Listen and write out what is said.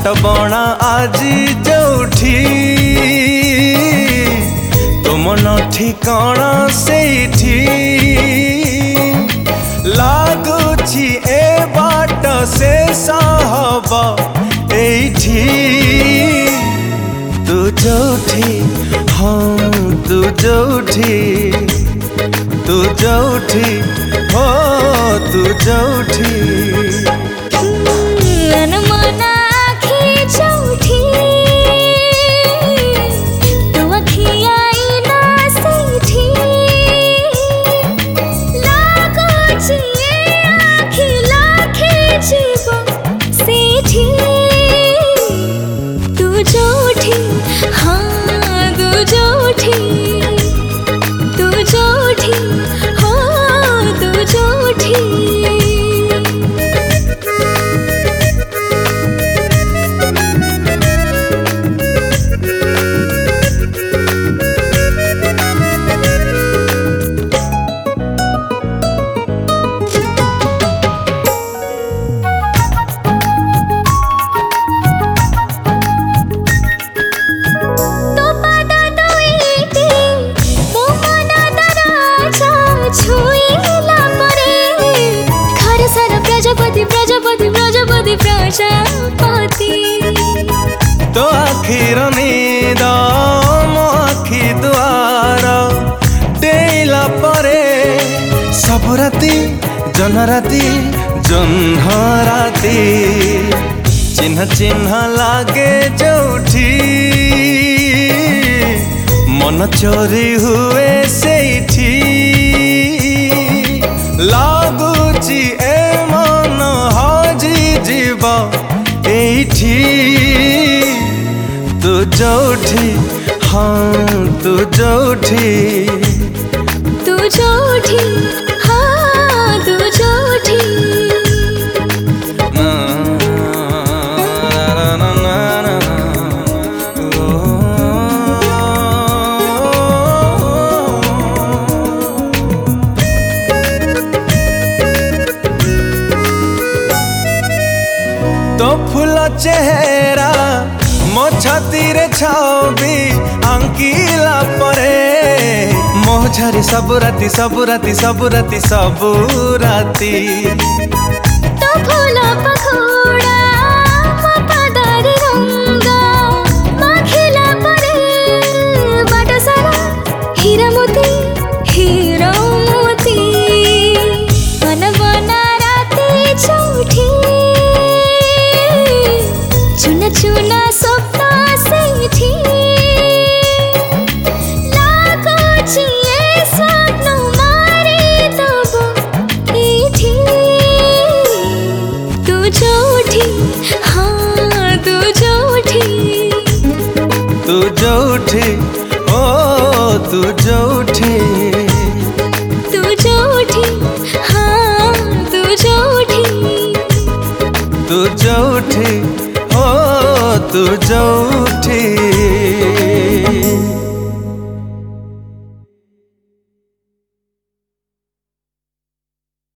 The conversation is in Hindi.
बाट बणा आजी जोठी तुम न ठिकाना सेठी लागुची ए बाट शेष हब एठी तू जोठी हाँ तू जोठी हो तू जोठी तो आखिर नींद मो आखि दुआर डेला परे सब राति जन्ह राति चिन्ह चिन्ह लागे जोठी मन चोरी हुए सेठी लागुची ए मन हजी जीव एठी तू जोठी हाँ तू जोठी हाँ तू जोठी तो फूल चेहरा मो छाती रे छाबी अंकिला परे मोह झरी सब राति तो फूल पखोड़ा मो पदारी रंग माखिला परे बाट सारा हीरा मोती मन बना राती चौठी चुना स्वप्न सेठी लागुची ए स्वप्न मारी दब एठी तू जोठी हाँ तू जोठी ओ तू जोठी हाँ तू जोठी हो तू जोठी।